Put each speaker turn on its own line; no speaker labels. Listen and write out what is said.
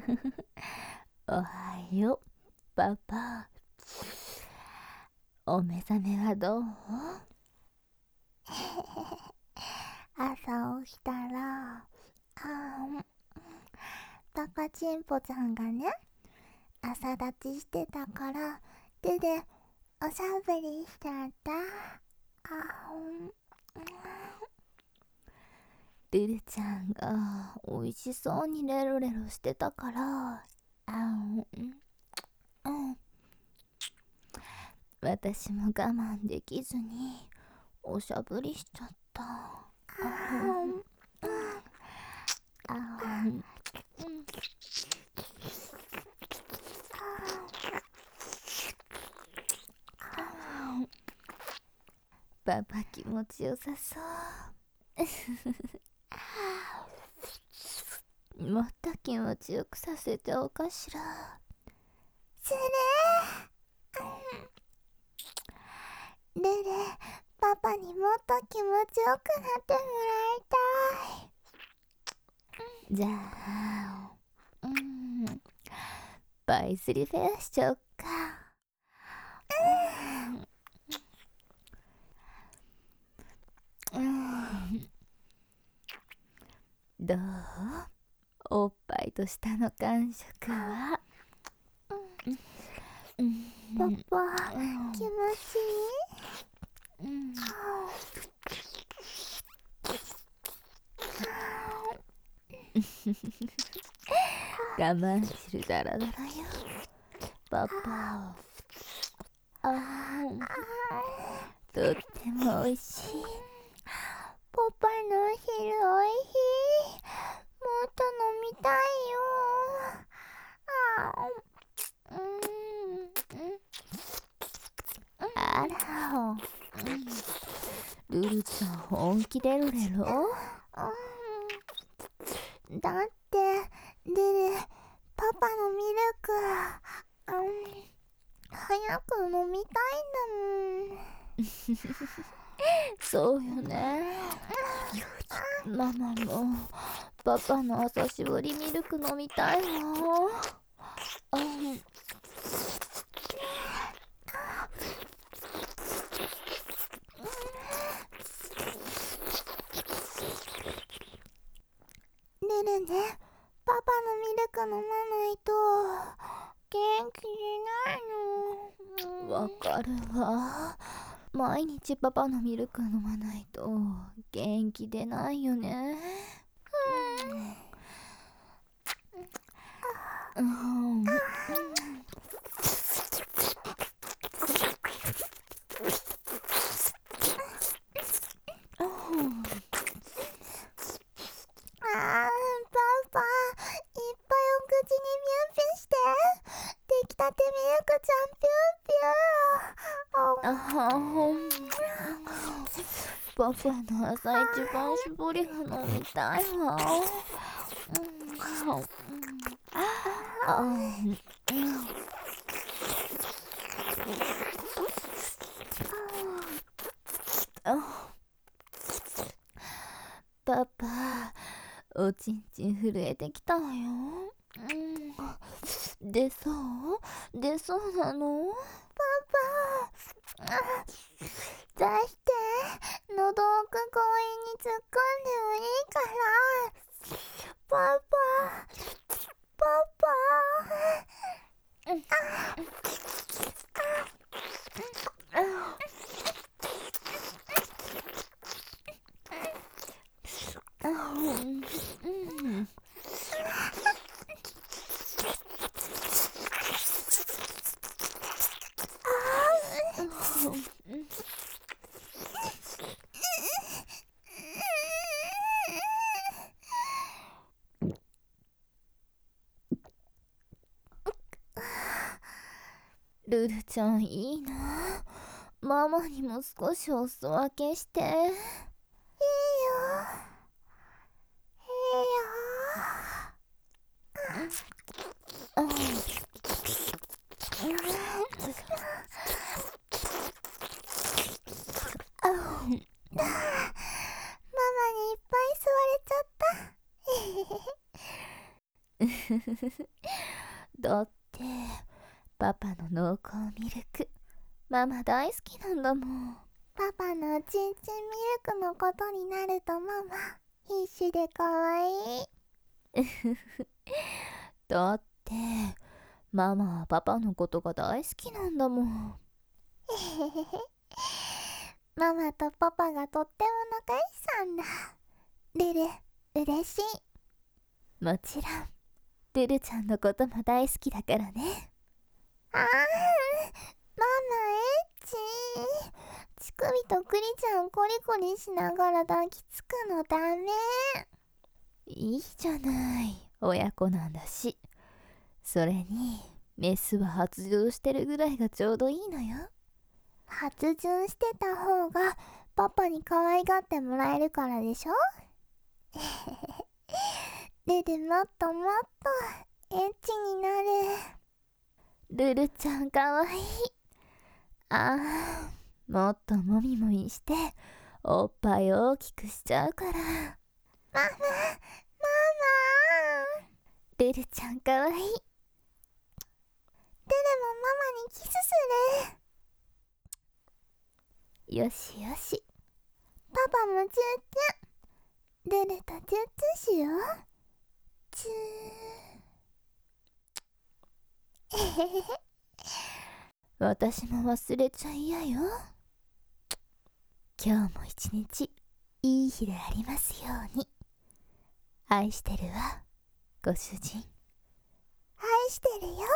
おはよう、パパ。お目覚めはどう？
朝起きたら、タカチンポちゃんがね、朝立ちしてたから、手でおしゃべりしちゃった。
ルルちゃんがおいしそうにレロレロしてたから、私も我慢できずにおしゃぶりしちゃった。パパ気持ちよさそう。もっと気持ちよくさせておかしら。
それルル、パパにもっと気持ちよくなってもらいたい。
じゃあパイスリフェアしちゃおっか。どう？おっぱいと舌の感触は？
パパ、気持ちいい？
我慢汁だらだらよ、パパ。とってもおいしい。
パパのお汁おいしい。もっと飲みたいよ。
あら、ルルちゃん本気でロレロ？
だってルル、パパのミルク、早く飲みたいんだもん。
そうよね。ママもパパの朝搾りミルク飲みたいわ。
ルルね、パパのミルク飲まないと元気出ないの。
わかるわ。毎日パパのミルク飲まないと元気出ないよね。
パパ、いっぱいお口にミュンピンして。出来たてミルクちゃんピューピュー。
パパの朝一番搾りが飲みたいわ。パパ、おちんちん震えてきたわよ。出そうなの？
パパ、出して。喉奥強引に突っ込んでもいいから。パパ。
ルルちゃんいいな。ママにも少しお裾分けして。いいよ。
ママにいっぱい吸われちゃった。
だってパパの濃厚ミルクママ大好きなんだもん。
パパのちんちんミルクのことになるとママ必死でかわいい。
だってママはパパのことが大好きなんだもん。
ママとパパがとっても仲良しさんだ。ルル、嬉しい。
もちろんルルちゃんのことも大好きだからね。
ママエッチ。乳首とクリちゃんコリコリしながら抱きつくのダメ。
いいじゃない、親子なんだし。それにメスは発情してるぐらいがちょうどいいのよ。
発情してた方がパパに可愛がってもらえるからでしょ。ルルもっともっとエッチになる。
ルルちゃんかわいい。あー、もっともみもみしておっぱい大きくしちゃうから。
ママ
ルルちゃんかわいい。
ルルもママにキスする。
よしよし。
パパもチュッチュ。ルルとチュッチュしよう。チュー。えへへへ。
私も忘れちゃいやよ。今日も一日いい日でありますように。愛してるわご主人。
愛してるよ。